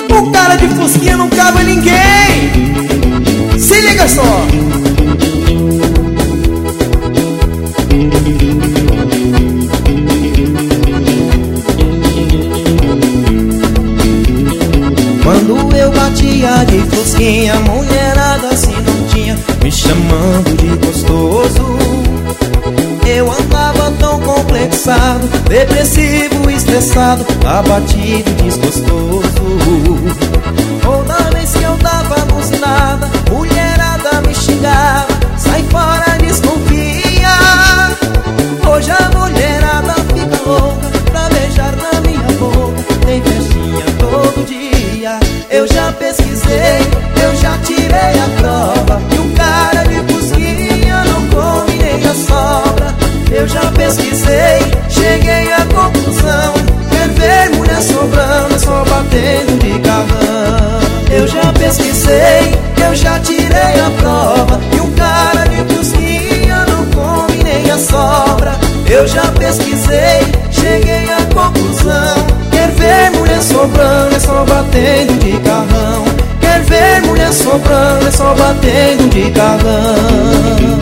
O cara de fusquinha não cabe a ninguém. Se liga só. Quando eu batia de fusquinha, a mulherada assim não tinha, me chamando de gostoso. Eu andava tão complexado, depressivo, estressado, abatido, desgostoso. Toda vez que eu dava buzinada, mulherada me xingava, sai fora, desconfia. Hoje a mulherada fica louca pra beijar na minha boca, tem festinha todo dia. Eu já pesquisei, eu já tirei a prova, que um cara de fusquinha não come nem a sobra. Eu já pesquisei, cheguei à conclusão, quer ver mulher sobrando é só batendo de carrão. Eu já pesquisei, eu já tirei a prova, que um cara de fusquinha não come nem a sobra. Eu já pesquisei, cheguei à conclusão, quer ver mulher sobrando é só batendo de carrão. Quer ver mulher sobrando é só batendo de carrão.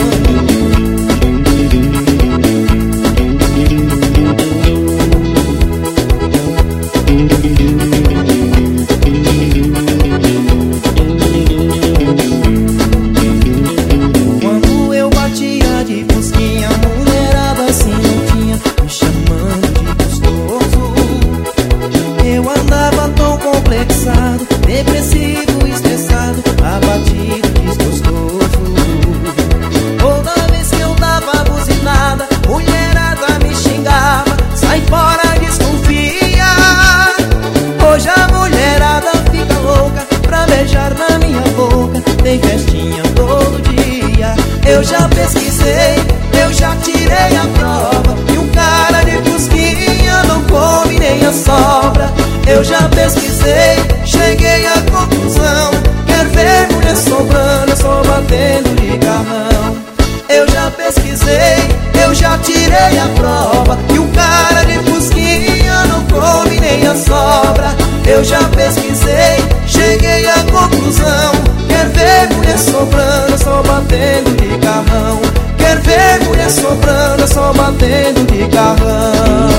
Quando eu batia de fusquinha, a mulherada assim não tinha, me chamando de gostoso. Eu andava tão complexado, depressivo, estressado, abatido, desgostoso. Toda vez que eu dava buzinada, mulherada me xingava, sai fora, desconfia. Hoje a mulherada fica louca pra beijar na minha boca, tem festinha todo dia. Eu já pesquisei, eu já tirei a prova, que um cara de fusquinha não come nem a sobra. Eu já pesquisei, cheguei à conclusão, quer ver mulher sobrando é só batendo de carrão. Eu já pesquisei, eu já tirei a prova, que um cara de fusquinha não come nem a sobra. Eu já pesquisei, cheguei à conclusão, quer ver mulher sobrando é só batendo de carrão. Quer ver mulher sobrando é só batendo de carrão.